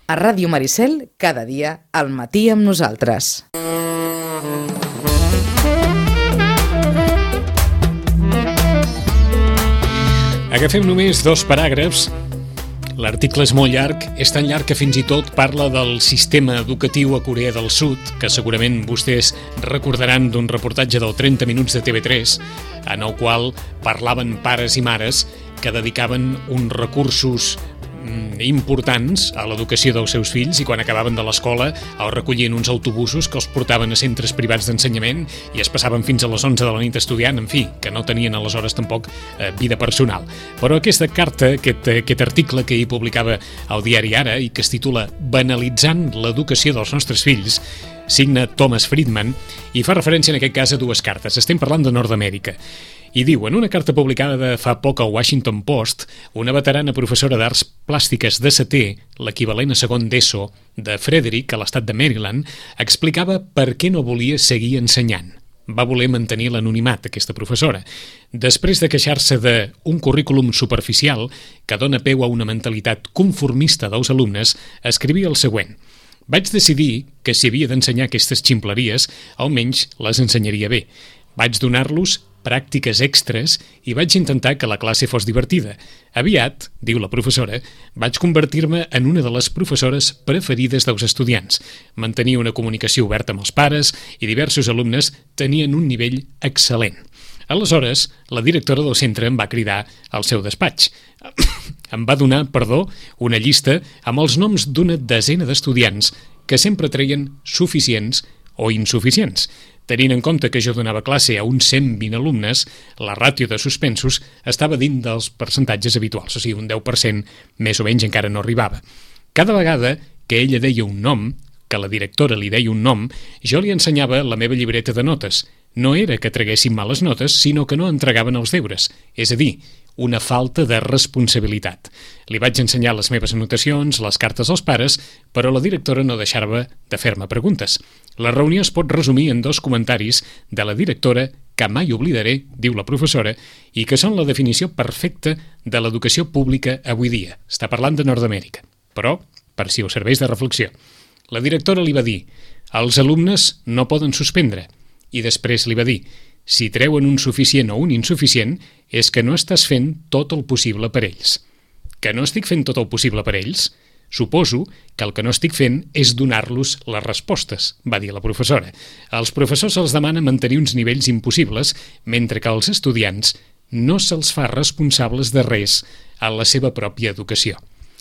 A Ràdio Maricel, cada dia, al matí amb nosaltres. Agafem només 2 paràgrafs. L'article és molt llarg, és tan llarg que fins i tot parla del sistema educatiu a Corea del Sud, que segurament vostès recordaran d'un reportatge del 30 minuts de TV3, en el qual parlaven pares i mares que dedicaven uns recursos importants a l'educació dels seus fills i quan acabaven de l'escola els recollien uns autobusos que els portaven a centres privats d'ensenyament i es passaven fins a les 11 de la nit estudiant, en fi, que no tenien aleshores tampoc vida personal. Però aquesta carta, aquest article que hi publicava al diari Ara i que es titula Banalitzant l'educació dels nostres fills, signa Thomas Friedman i fa referència en aquest cas a 2 cartes. Estem parlant de Nord-Amèrica. I diu, en una carta publicada de fa poc al Washington Post, una veterana professora d'arts plàstiques de setè, l'equivalent a segon d'ESO, de Frederick, a l'estat de Maryland, explicava per què no volia seguir ensenyant. Va voler mantenir l'anonimat, aquesta professora. Després de queixar-se d'un currículum superficial que dona peu a una mentalitat conformista dels alumnes, escrivia el següent. Vaig decidir que si havia d'ensenyar aquestes ximpleries, almenys les ensenyaria bé. Vaig donar-los pràctiques extres i vaig intentar que la classe fos divertida. Aviat, diu la professora, vaig convertir-me en una de les professores preferides dels estudiants. Mantenia una comunicació oberta amb els pares i diversos alumnes tenien un nivell excel·lent. Aleshores, la directora del centre em va cridar al seu despatx. Em va donar, una llista amb els noms d'una desena d'estudiants que sempre treien suficients o insuficients. Tenint en compte que jo donava classe a uns 120 alumnes, la ràtio de suspensos estava dins dels percentatges habituals, o sigui, un 10% més o menys encara no arribava. Cada vegada que ella deia un nom, que la directora li deia un nom, jo li ensenyava la meva llibreta de notes. No era que traguessin males notes, sinó que no entregaven els deures, és a dir, una falta de responsabilitat. Li vaig ensenyar les meves anotacions, les cartes als pares, però la directora no deixava de fer-me preguntes. La reunió es pot resumir en 2 comentaris de la directora que mai oblidaré, diu la professora, i que són la definició perfecta de l'educació pública avui dia. Està parlant de Nord-Amèrica, però per si us serveix de reflexió. La directora li va dir, els alumnes no poden suspendre, i després li va dir, si treuen un suficient o un insuficient, és que no estàs fent tot el possible per ells. Que no estic fent tot el possible per ells? Suposo que el que no estic fent és donar-los les respostes, va dir la professora. Als professors se'ls demana mantenir uns nivells impossibles, mentre que als estudiants no se'ls fa responsables de res a la seva pròpia educació.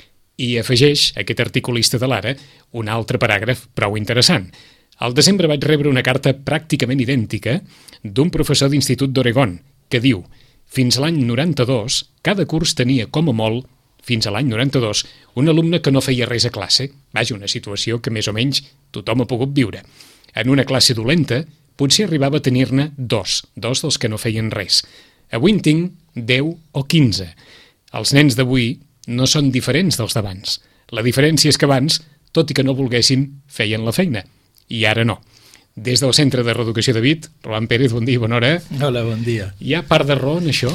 I afegeix, aquest articulista de l'Ara, un altre paràgraf prou interessant. Al desembre vaig rebre una carta pràcticament idèntica d'un professor d'Institut d'Oregon que diu, fins l'any 92, cada curs tenia com a molt, fins a l'any 92, un alumne que no feia res a classe. Vaja, una situació que més o menys tothom ha pogut viure. En una classe dolenta, potser arribava a tenir-ne 2 dels que no feien res. Avui en tinc 10 o 15. Els nens d'avui no són diferents dels d'abans. La diferència és que abans, tot i que no volguessin, feien la feina. I ara no. Des del Centre de Reeducació de Vic, Roland Pérez, bon dia i bona hora. Hola, bon dia. Hi ha part de raó en això?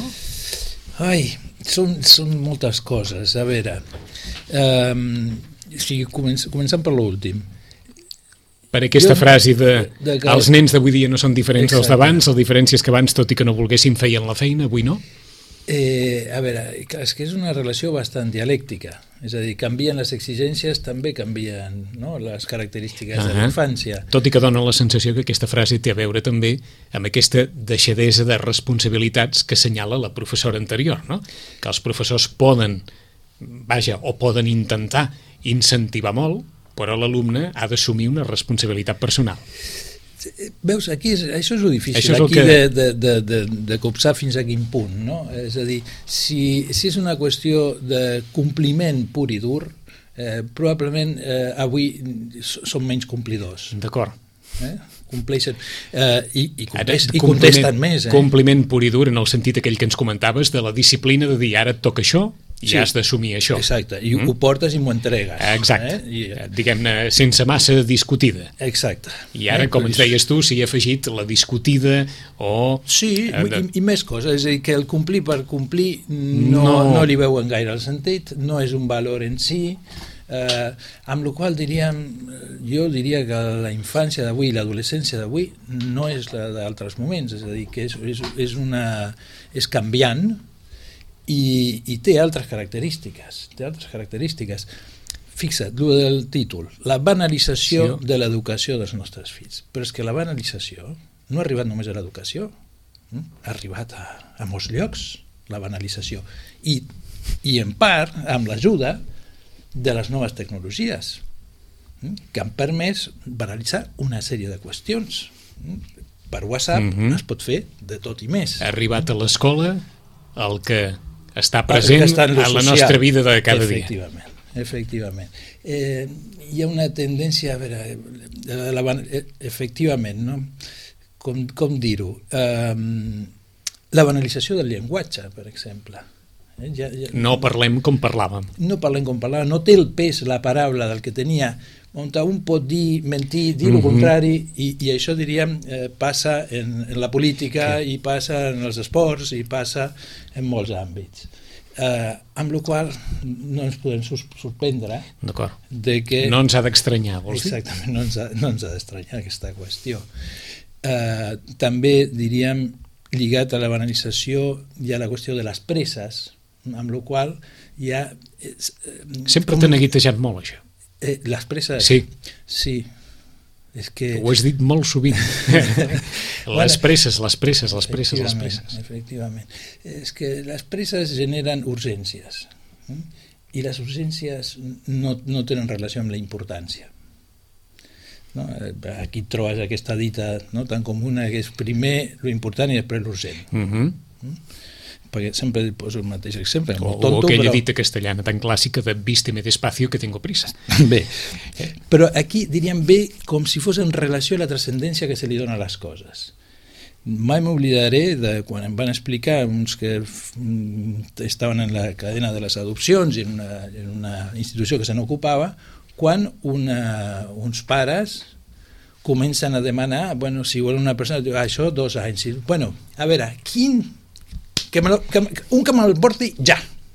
Ai, són moltes coses. A veure, començant per l'últim. Per aquesta frase de els nens d'avui dia no són diferents dels d'abans, la diferència és que abans, tot i que no volguessin, feien la feina, avui no? A veure, és que és una relació bastant dialèctica, és a dir, canvien les exigències, també canvien, no, les característiques de la infància. Tot i que dona la sensació que aquesta frase té a veure també amb aquesta deixadesa de responsabilitats que assenyala la professora anterior, no? Que els professors poden intentar incentivar molt, però l'alumne ha d'assumir una responsabilitat personal. Veus, aquí això és el difícil, de copsar fins a quin punt, no? És a dir, si és una qüestió de compliment pur i dur, probablement avui són menys complidors. D'acord. Compleixen i contesten més. Compliment pur i dur en el sentit aquell que ens comentaves de la disciplina de dir ara et toca això, i has d'assumir això. Exacte, i ho portes i m'ho entregues. Exacte, diguem-ne, sense massa discutida. Exacte. I ara, com ens deies tu, s'hi ha afegit la discutida o... Sí, i més coses, és a dir, que el complir per complir no li veuen gaire el sentit, no és un valor en si, Amb la qual jo diria que la infància d'avui, l'adolescència d'avui, no és la d'altres moments, és a dir, que és canviant i té altres característiques. Fixa't, el del títol, la banalització de l'educació dels nostres fills. Però és que la banalització no ha arribat només a l'educació, ha arribat a molts llocs, la banalització. I en part, amb l'ajuda de les noves tecnologies, que han permès banalitzar una sèrie de qüestions. Per WhatsApp es pot fer de tot i més. Ha arribat a l'escola el que està present a la nostra vida de cada dia. Efectivament. Hi ha una tendència, a veure, efectivament, no? Com dir-ho? La banalització del llenguatge, per exemple. No parlem com parlàvem. No té el pes la paraula del que tenia, on un pot dir, mentir, dir el contrari, i això, diríem, passa en la política, i passa en els esports, i passa en molts àmbits. Amb la qual no ens podem sorprendre de que... No ens ha d'estranyar, vols dir? Exactament, no ens ha d'estranyar aquesta qüestió. També, diríem, lligat a la banalització hi ha la qüestió de les presses, amb la qual hi ha... Sempre t'ha neguitejat molt, això. Les presses? Sí. És que... Ho has dit molt sovint. Les presses. Efectivament. És que les presses generen urgències, i les urgències no tenen relació amb la importància. Aquí trobes aquesta dita tan comuna que és primer l'important i després l'urgent. Perquè sempre poso el mateix exemple. O aquella dita castellana tan clàssica de vísteme despacio que tengo prisa. Bé, però aquí diríem bé com si fos en relació a la transcendència que se li dona a les coses. Mai m'oblidaré de quan em van explicar uns que estaven en la cadena de les adopcions i en una institució que se n'ocupava, quan uns pares comencen a demanar, si volen una persona, això 2 anys. A veure, un que me'l porti ja.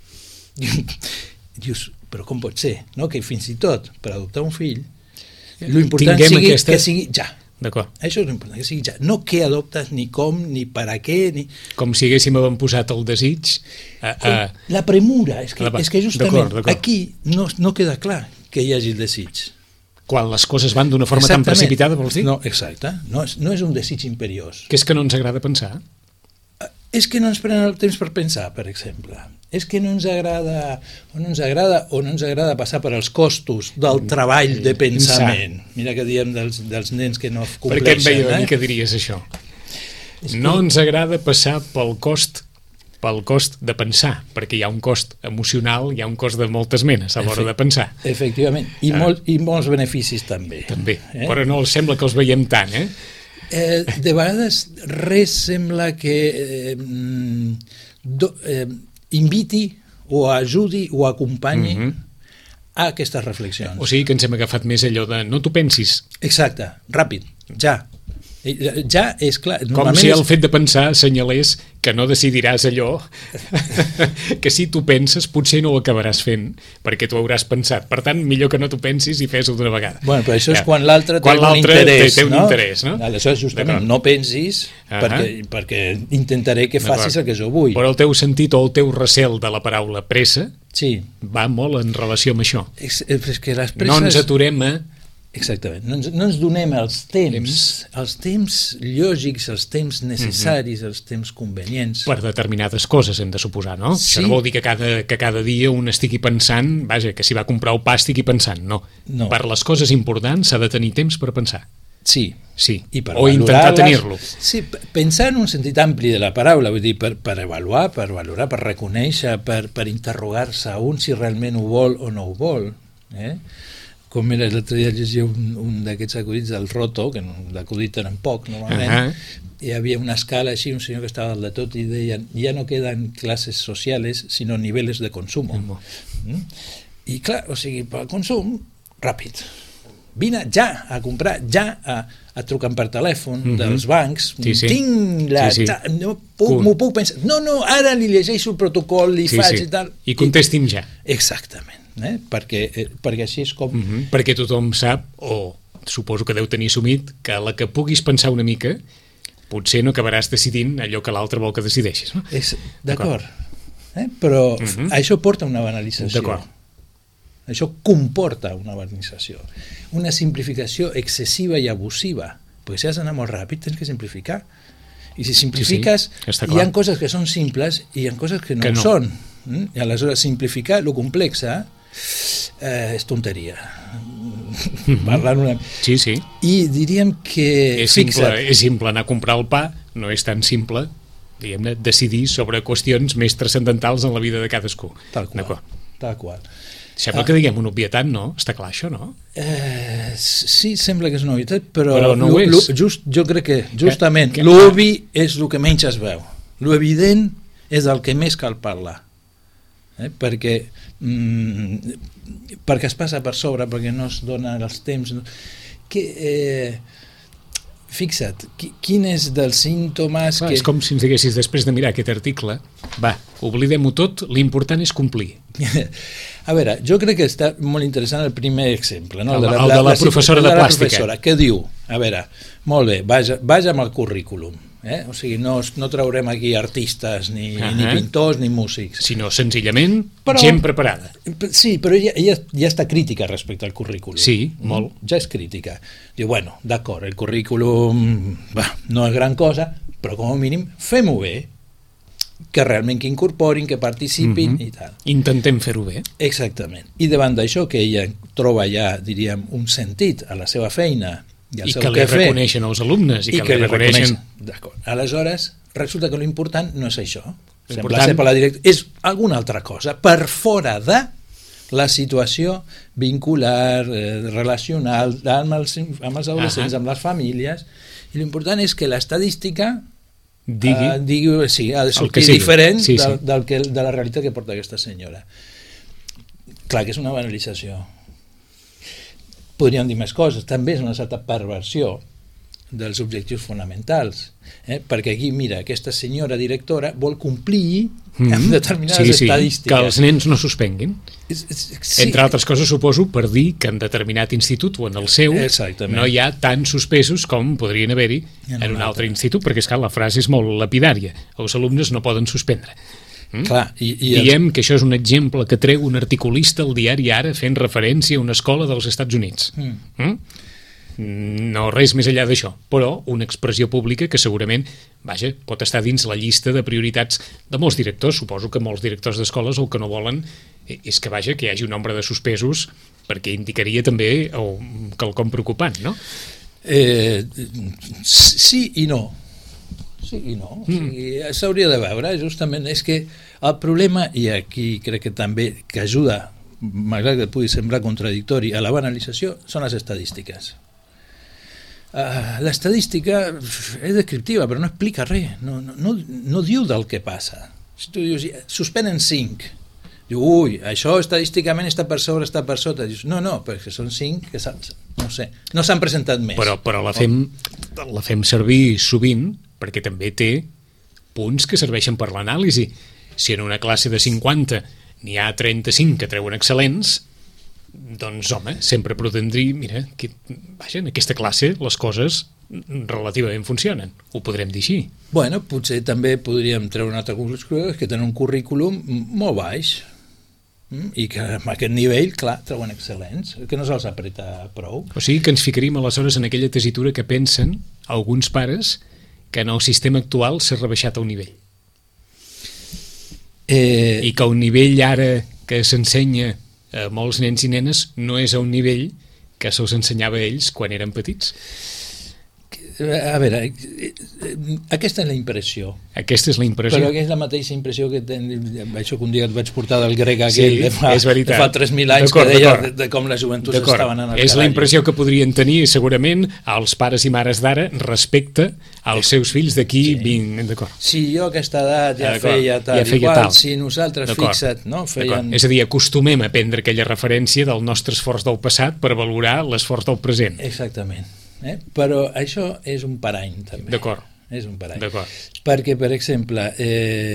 Dius, però com pot ser? Que fins i tot per adoptar un fill l'important sigui que sigui ja. D'acord. Això és l'important, que sigui ja. No què adoptes, ni com, ni per a què, ni... Com si haguéssim avantposat el desig... La premura, és que justament aquí no queda clar que hi hagi el desig. Quan les coses van d'una forma tan precipitada, vols dir? No, exacte. No és un desig imperiós. Que és que no ens agrada pensar? És que no ens prenen el temps per pensar, per exemple. És que no ens agrada o no ens agrada passar per als costos del treball de pensament. Mira que diem dels nens que no compleixen. Per què em veia una mica diries això? No ens agrada passar pel cost de pensar, perquè hi ha un cost emocional, hi ha un cost de moltes menes a l'hora de pensar. Efectivament, i molts beneficis també. També, però no sembla que els veiem tant, de vegades res sembla que inviti o ajudi o acompanyi a aquestes reflexions. O sigui que ens hem agafat més allò de no t'ho pensis. Exacte, ràpid, ja. Ja és clar. Com si el fet de pensar assenyalés que no decidiràs allò que si tu penses potser no ho acabaràs fent perquè tu hauràs pensat. Per tant, millor que no t'ho pensis i fes-ho d'una vegada. Però això és quan l'altre té un interès, no? Aleshores, justament, no pensis perquè intentaré que facis el que jo vull. Però el teu sentit o el teu recel de la paraula pressa va molt en relació amb això. No ens aturem a... Exactament. No ens donem els temps lògics, els temps necessaris, els temps convenients. Per determinades coses, hem de suposar, no? Això no vol dir que cada dia un estigui pensant, que si va a comprar el pa estigui pensant, no. Per les coses importants s'ha de tenir temps per pensar. Sí. O intentar tenir-lo. Sí, pensar en un sentit ampli de la paraula, vull dir, per avaluar, per valorar, per reconèixer, per interrogar-se a un si realment ho vol o no ho vol, com era l'altre dia llegia un d'aquests acudits del Roto, que d'acudit tenen poc normalment, hi havia una escala així, un senyor que estava dalt de tot i deia, ja no queden classes sociales sinó niveles de consum. I clar, o sigui, pel consum, ràpid, vine ja a comprar, ja a trucar per telèfon dels bancs, tinc la... m'ho puc pensar, no, ara li llegeixo el protocol, li faig i tal... I contesti'm ja. Exactament. perquè així és com... Perquè tothom sap, o suposo que deu tenir assumit, que a la que puguis pensar una mica potser no acabaràs decidint allò que l'altre vol que decideixis. No? D'acord. Però això porta a una banalització. D'acord. Això comporta una banalització. Una simplificació excessiva i abusiva. Perquè si has d'anar molt ràpid tens que simplificar. I si simplifiques, hi ha coses que són simples i hi ha coses que no són. I aleshores simplificar lo complexa és tonteria. Parlant una... Sí, sí. I diríem que... És simple anar a comprar el pa, no és tan simple, diguem-ne, decidir sobre qüestions més transcendentals en la vida de cadascú. Tal qual. Sembla que diguem una obvietat, no? Està clar això, no? Sí, sembla que és una obvietat, però no ho és. Jo crec que justament l'obvi és el que menys es veu. L'evident és el que més cal parlar. Perquè es passa per sobre, perquè no es dona els temps. Fixa't, quin és dels símptomes que... És com si ens diguessis, després de mirar aquest article, va, oblidem-ho tot, l'important és complir. A veure, jo crec que està molt interessant el primer exemple, no? El de la professora de plàstica. Què diu? A veure, molt bé, vaja amb el currículum. O sigui, no traurem aquí artistes, ni pintors, ni músics. Sinó, senzillament, gent preparada. Sí, però ja està crítica respecte al currículum. Sí, molt. Ja és crítica. Diu, bueno, d'acord, el currículum no és gran cosa, però com a mínim fem-ho bé, que realment que incorporin, que participin i tal. Intentem fer-ho bé. Exactament. I davant d'això, que ella troba ja, diríem, un sentit a la seva feina, i que li reconeixen els alumnes i que li reconeixen... D'acord. Aleshores, resulta que l'important no és això. Sembla ser per la directora. És alguna altra cosa, per fora de la situació vincular, relacional, amb els adolescents, amb les famílies, i l'important és que l'estadística digui ha de sortir diferent de la realitat que porta aquesta senyora. Clar que és una banalització. Podríem dir més coses, també és una certa perversió dels objectius fonamentals, perquè aquí, mira, aquesta senyora directora vol complir amb determinades estadístiques. Que els nens no suspenguin. Entre altres coses, suposo, per dir que en determinat institut o en el seu no hi ha tants suspesos com podrien haver-hi en un altre institut, perquè és que la frase és molt lapidària. Els alumnes no poden suspendre. Clar, diem que això és un exemple que treu un articulista al diari Ara fent referència a una escola dels Estats Units. No res més enllà d'això, però una expressió pública que segurament, vaja, pot estar dins la llista de prioritats de molts directors. Suposo que molts directors d'escoles el que no volen és que, vaja, que hi hagi un nombre de suspesos, perquè indicaria també quelcom preocupant, no? Sí i no. Sí i no. S'hauria de veure, justament. És que el problema, i aquí crec que també que ajuda, malgrat que pugui semblar contradictori, a la banalització, són les estadístiques. L'estadística és descriptiva, però no explica res, no diu del que passa. Si tu dius, suspenen 5, diu, ui, això estadísticament està per sobre, està per sota. Dius, no, perquè són 5 que no sé, no s'han presentat més. Però la fem servir sovint perquè també té punts que serveixen per l'anàlisi. Si en una classe de 50 n'hi ha 35 que treuen excel·lents, doncs, home, sempre podem dir, mira, vaja, en aquesta classe les coses relativament funcionen. Ho podrem dir així. Bueno, potser també podríem treure una altra conclusió, que tenen un currículum molt baix i que amb aquest nivell, clar, treuen excel·lents, que no se'ls apreta prou. O sigui que ens ficaríem aleshores en aquella tessitura que pensen alguns pares que en el sistema actual s'ha rebaixat el nivell. I que el nivell ara que s'ensenya a molts nens i nenes no és a un nivell que se'ls ensenyava a ells quan eren petits. A veure, aquesta és la impressió. Aquesta és la impressió. Però és la mateixa impressió que això que un dia et vaig portar del grec aquell de fa 3.000 anys, que deia de com les joventuts estaven en el És la impressió que podrien tenir segurament els pares i mares d'ara respecte als seus fills d'aquí 20... D'acord. Si jo a aquesta edat ja feia tal i qual, si nosaltres, fixa't, no? És a dir, acostumem a prendre aquella referència del nostre esforç del passat per valorar l'esforç del present. Exactament. Però això és un parany també. D'acord. És un parany. D'acord. Perquè, per exemple,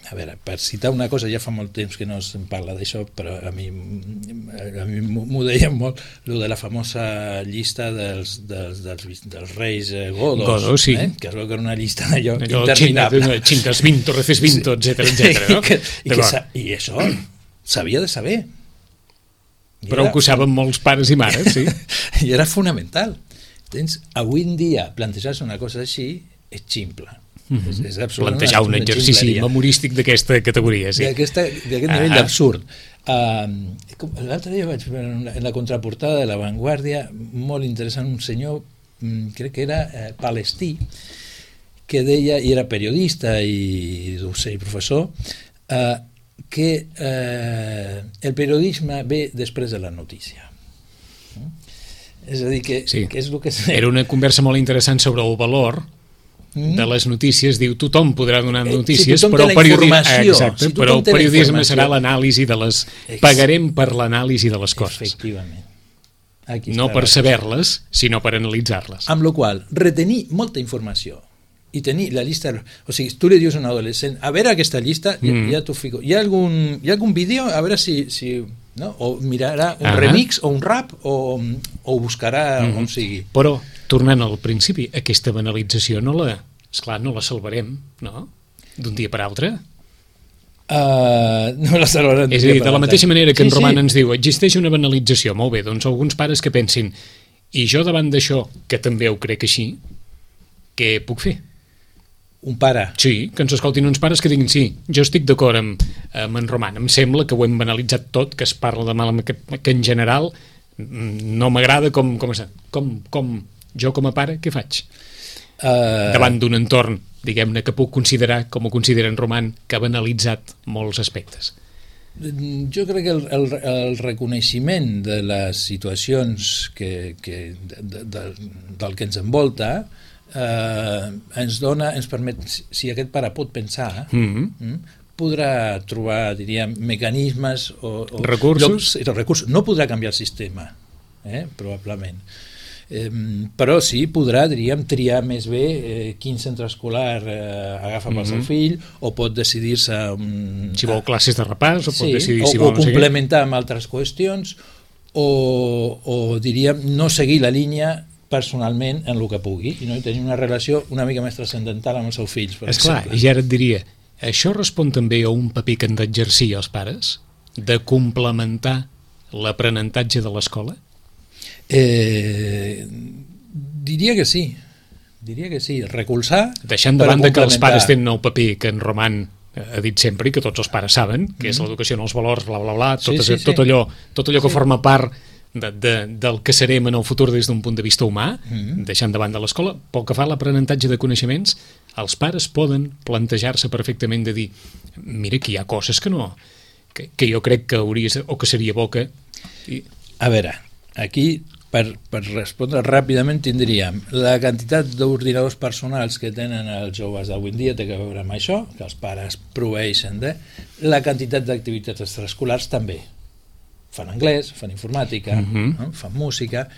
A veure, per citar una cosa, ja fa molt temps que no se'n parla d'això, però a mi m'ho deien molt, lo de la famosa llista dels reis godos, sí. Que es veu que era una llista d'allò interminable. Chintas vinto, reces vinto, etcètera, no? I això s'havia de saber. Però ho saben molts pares i mares, sí. I era fonamental. Avui en dia, plantejar-se una cosa així és ximple. És plantejar un exercici memorístic d'aquesta categoria, sí. D'aquest nivell d'absurd. L'altre dia vaig veure en la contraportada de La Vanguardia, molt interessant, un senyor, crec que era palestí, que deia, i era periodista i docent i professor, que el periodisme ve després de la notícia. És a dir, que és el que... Era una conversa molt interessant sobre el valor de les notícies. Diu, tothom podrà donar notícies, però el periodisme serà l'anàlisi de les... Pagarem per l'anàlisi de les coses. Efectivament. No per saber-les, sinó per analitzar-les. Amb la qual cosa, retenir molta informació i tenir la llista... O sigui, tu li dius a un adolescent, a veure aquesta llista, ja t'ho fico. Hi ha algun vídeo? A veure si no? O mirarà un remix o un rap o buscarà on sigui. Però, tornant al principi, aquesta banalització no la salvarem, no? D'un dia per altre. No la salvarem. És a dir, de la mateixa manera que en Roman ens diu, existeix una banalització, molt bé, doncs alguns pares que pensin, i jo davant d'això, que també ho crec així, què puc fer? Un pare? Sí, que ens escoltin uns pares que diguin, sí, jo estic d'acord amb en Roman, em sembla que ho hem banalitzat tot, que es parla de mal, que en general no m'agrada com jo com a pare, què faig? Davant d'un entorn, diguem-ne, que puc considerar, com ho considera en Roman, que ha banalitzat molts aspectes. Jo crec que el reconeixement de les situacions del que ens envolta ens permet, si aquest pare pot pensar, podrà trobar, diríem, mecanismes o recursos. No podrà canviar el sistema, probablement. Però sí, podrà, diríem, triar més bé quin centre escolar agafa pel seu fill, o pot decidir-se... Si vol classes de repàs, o pot decidir si vol... O complementar amb altres qüestions, o diríem, no seguir la línia personalment en el que pugui, i no tenir una relació una mica més transcendental amb els seus fills. Esclar, i ara et diria, això respon també a un paper que han d'exercir els pares, de complementar l'aprenentatge de l'escola? Diria que sí, recolzar... Deixant de banda que els pares tenen el paper que en Roman ha dit sempre i que tots els pares saben, que és l'educació en els valors, bla, bla, bla, tot allò que forma part del que serem en el futur des d'un punt de vista humà, deixant de banda l'escola. Pel que fa a l'aprenentatge de coneixements, els pares poden plantejar-se perfectament de dir, mira, que hi ha coses que no, que jo crec que hauria, o que seria bo que... A veure, aquí, per respondre ràpidament, tindríem la quantitat d'ordinadors personals que tenen els joves d'avui en dia, té que veure amb això, que els pares proveeixen de, la quantitat d'activitats extraescolars també. Fan anglès, fan informàtica, no? Fan música,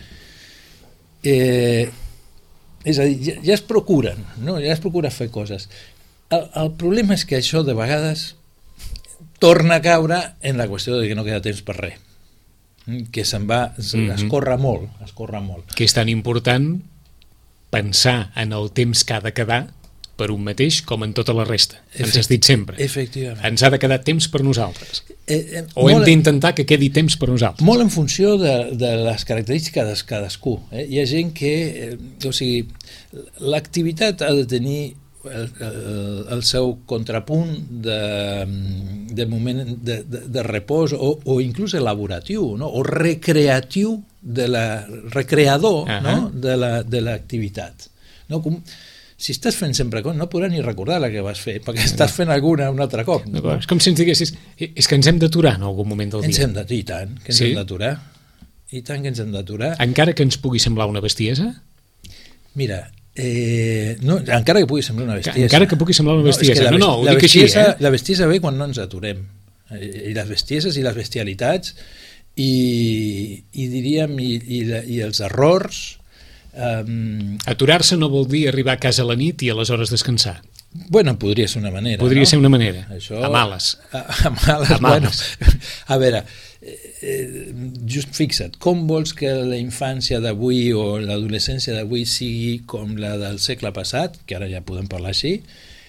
és a dir, ja es procuren, no? Ja es procura fer coses. El problema és que això de vegades torna a caure en la qüestió de que no queda temps per res, que se'n va, es corre molt. Que és tan important pensar en el temps que ha de quedar per un mateix com en tota la resta. Ens has dit sempre. Efectivament. Ens ha de quedar temps per nosaltres. O hem d'intentar que quedi temps per nosaltres. Molt en funció de les característiques de cadascú. Hi ha gent que... O sigui, l'activitat ha de tenir el seu contrapunt de moment de repòs o inclús elaboratiu, no? O recreatiu, recreador, no? de l'activitat. No? Si estàs fent sempre coses, no podràs ni recordar la que vas fer, perquè estàs fent alguna un altre cop. No? És com si ens diguessis, és que ens hem d'aturar en algun moment del dia. I tant, que ens hem d'aturar. I tant que ens hem d'aturar. Encara que ens pugui semblar una bestiesa? Mira, no, encara que pugui semblar una bestiesa. Encara que pugui semblar una bestiesa. No, ho dic així. La bestiesa ve quan no ens aturem. I les bestieses i les bestialitats i diríem, i els errors... Aturar-se no vol dir arribar a casa a la nit i aleshores descansar. Bueno, podria ser una manera. Podria ser una manera, Això, a males. A males, bueno. A veure, just fixa't, com vols que la infància d'avui o l'adolescència d'avui sigui com la del segle passat, que ara ja podem parlar així,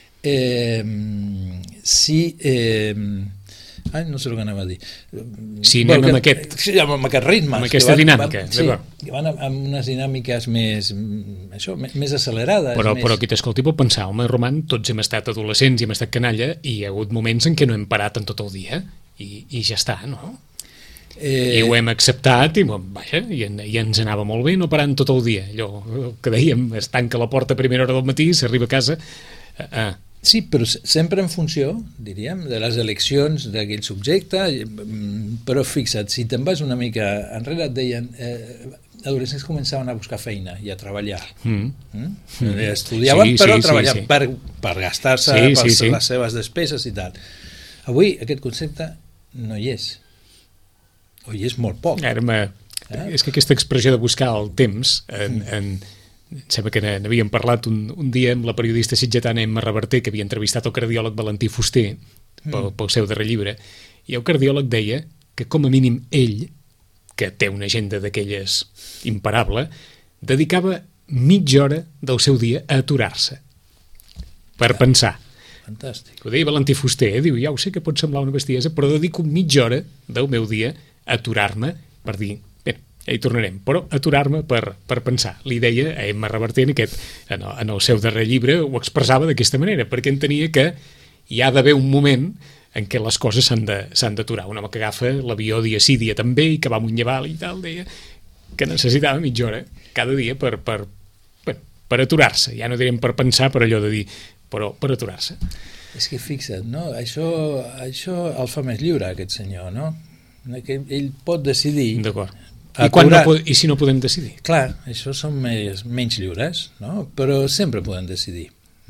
no sé el que anava a dir. Si anem amb aquest... Sí, amb aquest ritme. Amb aquesta dinàmica. Sí, que van amb unes dinàmiques més accelerades. Però qui t'escolti pot pensar, home, Roman, tots hem estat adolescents i hem estat canalla i hi ha hagut moments en què no hem parat en tot el dia i ja està, no? I ho hem acceptat i, vaja, i ens anava molt bé no parant tot el dia. Allò que dèiem, es tanca la porta a primera hora del matí, s'arriba a casa... Sí, però sempre en funció, diríem, de les eleccions d'aquell subjecte, però fixa't, si te'n vas una mica enrere et deien adolescents començaven a buscar feina i a treballar. Estudiaven, però treballaven per gastar-se les seves despeses i tal. Avui aquest concepte no hi és, o hi és molt poc. És que aquesta expressió de buscar el temps em sembla que n'havíem parlat un dia amb la periodista sitgetana Emma Reverter, que havia entrevistat el cardiòleg Valentí Fuster pel seu darrer llibre, i el cardiòleg deia que com a mínim ell, que té una agenda d'aquelles imparable, dedicava mitja hora del seu dia a aturar-se per pensar. Fantàstic. Ho deia Valentí Fuster, diu, ja ho sé que pot semblar una bestiesa, però dedico mitja hora del meu dia a aturar-me per dir, ja hi tornarem, però aturar-me per pensar. Li deia a Emma Reverter en el seu darrer llibre, ho expressava d'aquesta manera, perquè entenia que hi ha d'haver un moment en què les coses s'han d'aturar. Un home que agafa l'avió dia sí, dia també, i que va amunt i avall i tal, deia que necessitava mitja hora cada dia per aturar-se. Ja no direm per pensar, per allò de dir, però per aturar-se. És que fixa't, no? Això el fa més lliure, aquest senyor, no? Que ell pot decidir... D'acord. I si no podem decidir? Clar, això són menys lliures, no? Però sempre podem decidir.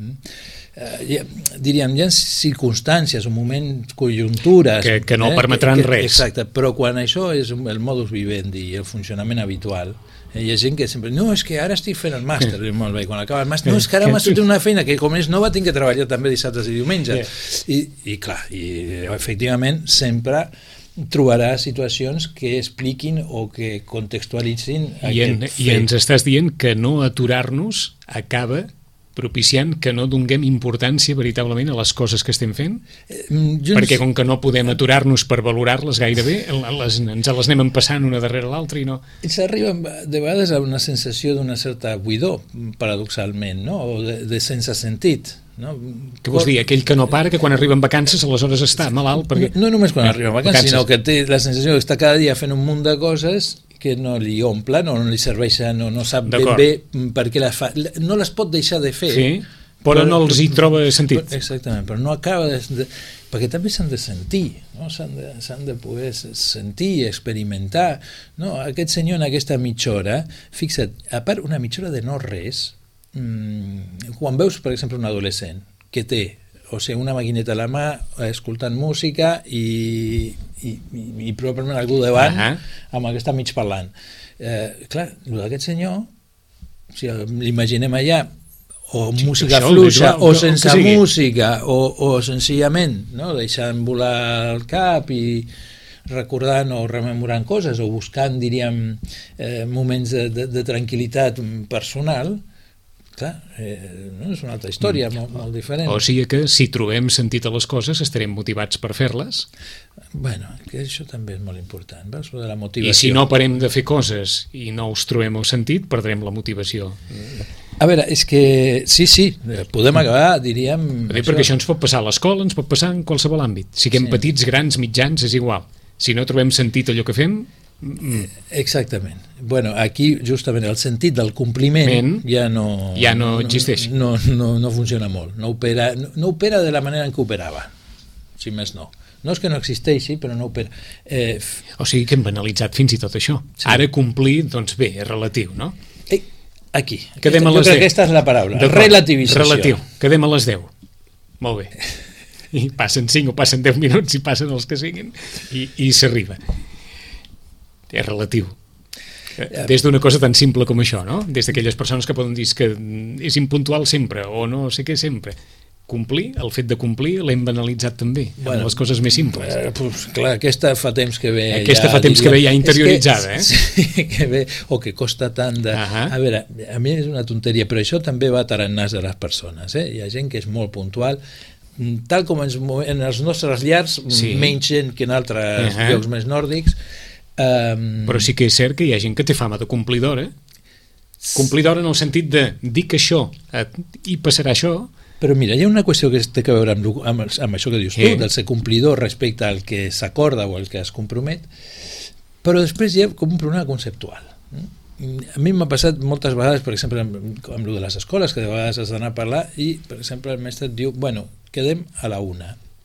Diríem, hi ha circumstàncies, un moment, conjuntures... Que no permetran res. Exacte, però quan això és el modus vivendi i el funcionament habitual, hi ha gent que sempre... No, és que ara estic fent el màster, molt bé, quan acaba el màster... No, és que ara m'ha sortit una feina que com és nova tinc que treballar també dissabtes i diumenges. I clar, efectivament, sempre... trobarà situacions que expliquin o que contextualitzin aquest fet. I ens estàs dient que no aturar-nos acaba propiciant que no donem importància veritablement a les coses que estem fent? Perquè com que no podem aturar-nos per valorar-les gairebé, ens les anem empassant una darrere l'altra i no... S'arriba de vegades a una sensació d'una certa buidor, paradoxalment, no? O de sense sentit. No? Què vols dir? Aquell que no para, que quan arriba en vacances aleshores està malalt? Perquè... No només quan arriba en vacances, sinó que té la sensació que està cada dia fent un munt de coses que no li omplen o no li serveixen o no sap ben bé per què les fa. No les pot deixar de fer. Sí, però no els hi troba sentit. Exactament, però no acaba perquè també s'han de sentir, no? S'han de poder sentir i experimentar. No? Aquest senyor en aquesta mitja hora, fixa't, a part una mitja hora de no res, quan veus per exemple un adolescent que té una maquineta a la mà escoltant música i probablement algú davant amb el que està mig parlant, clar, d'aquest senyor, si l'imaginem allà o música fluixa o sense música o senzillament deixant volar el cap i recordant o rememorant coses o buscant, diríem, moments de tranquil·litat personal, clar, és una altra història molt diferent. O sigui que si trobem sentit a les coses estarem motivats per fer-les. Bueno, que això també és molt important, veus, de la motivació. I si no parem de fer coses i no us trobem el sentit, perdrem la motivació. A veure, és que sí, podem acabar, diríem... Perquè això ens pot passar a l'escola, ens pot passar en qualsevol àmbit. Siguem petits, grans, mitjans, és igual. Si no trobem sentit allò que fem... Exactament. Bueno, aquí justament el sentit del compliment ja no existeix. No funciona molt. No opera de la manera en què operava, si més no. No és que no existeixi, però no opera. O sigui que hem banalitzat fins i tot això. Sí. Ara complir, doncs bé, és relatiu, no? Aquí. Quedem a les 10. Jo crec que aquesta és la paraula. Relativització. Relatiu. Quedem a les 10. Molt bé. I passen 5 o passen 10 minuts i passen els que siguin i s'arriba. És relatiu. Des d'una cosa tan simple com això, no? Des d'aquelles persones que poden dir que és impuntual sempre o no sé què sempre. complir, el fet de complir l'hem banalitzat també, amb les coses més simples. Pues, clar, aquesta fa temps que ve ja interioritzada, Sí, que ve, o que costa tant de... A veure, a mi és una tonteria, però això també va tarar el nas de les persones, Hi ha gent que és molt puntual, tal com en els nostres llars, menys gent que en altres llocs més nòrdics. Però sí que és cert que hi ha gent que té fama de complidora, complidora en el sentit de dir que això i passarà això. Però mira, hi ha una qüestió que té a veure amb això que dius tu, del ser complidor respecte al que s'acorda o al que es compromet, però després hi ha com un problema conceptual. A mi m'ha passat moltes vegades, per exemple, amb el de les escoles, que de vegades has d'anar a parlar i, per exemple, el mestre et diu, bueno, quedem a la 1.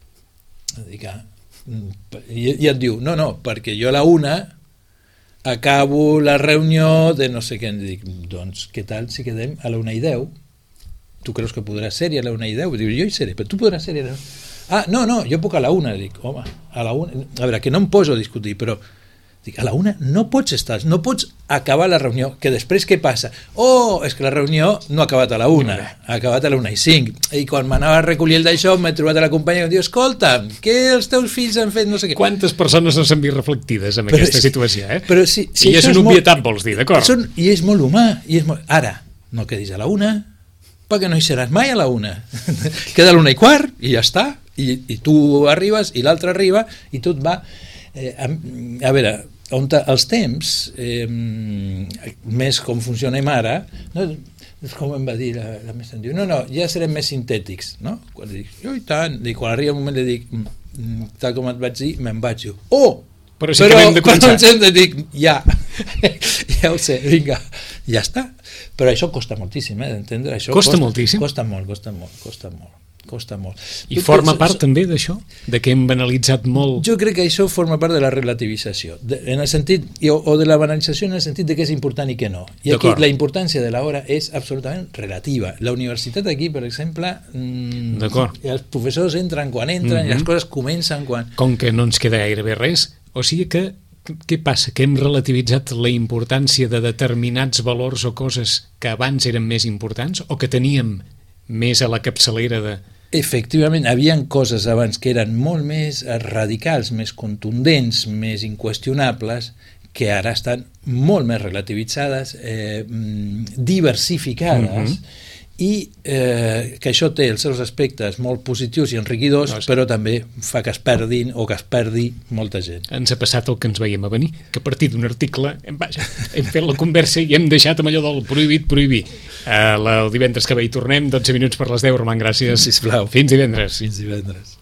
I et diu, no, perquè jo a la 1 acabo la reunió de no sé què. Em dic, doncs, què tal si quedem a la 1:10? Tu creus que podràs ser-hi a la 1:10? Diu, jo hi seré, però tu podràs ser-hi a la 1. Ah, no, jo puc a la 1. Dic, home, a la 1... A veure, que no em poso a discutir, però dic, a la 1 no pots estar, no pots acabar la reunió, que després què passa? És que la reunió no ha acabat a la 1, ha acabat a la 1:05. I quan m'anava a recollir el d'això, m'he trobat a la companya que em diu, escolta, què els teus fills han fet no sé què. Quantes persones no s'han vist reflectides en aquesta situació, Però si I és una obvietat, vols dir, d'acord? I és molt humà. Ara, no quedis a la 1, perquè no hi seràs mai a la 1. Queda a la 1:15 i ja està. I tu arribes i l'altre arriba i tot va... A veure, els temps, més com funcionem ara, no, com em va dir la mestra, em diu, no, ja serem més sintètics, no? Quan dic, jo i tant, quan arriba un moment li dic, tal com et vaig dir, me'n vaig, diu, però sí que hem de començar. Dic, ja ho sé, vinga, ja està. Però això costa moltíssim, d'entendre. Costa moltíssim? Costa molt. I forma part també d'això? De que hem banalitzat molt? Jo crec que això forma part de la relativització, en el sentit, o de la banalització en el sentit de que és important i que no. I aquí la importància de l'hora és absolutament relativa. La universitat aquí, per exemple, els professors entren quan entren i les coses comencen quan... Com que no ens queda gairebé res, o sigui que què passa? Que hem relativitzat la importància de determinats valors o coses que abans eren més importants o que teníem més a la capçalera de... Efectivament, havia coses abans que eren molt més radicals, més contundents, més inqüestionables, que ara estan molt més relativitzades, diversificades, i que això té els seus aspectes molt positius i enriquidors, però també fa que es perdin o que es perdi molta gent. Ens ha passat el que ens veiem a venir, que a partir d'un article hem fet la conversa i hem deixat amb allò del prohibir. El divendres que ve hi tornem, 12 minuts per les 10, Roman, gràcies. Sisplau. Fins divendres. Fins divendres.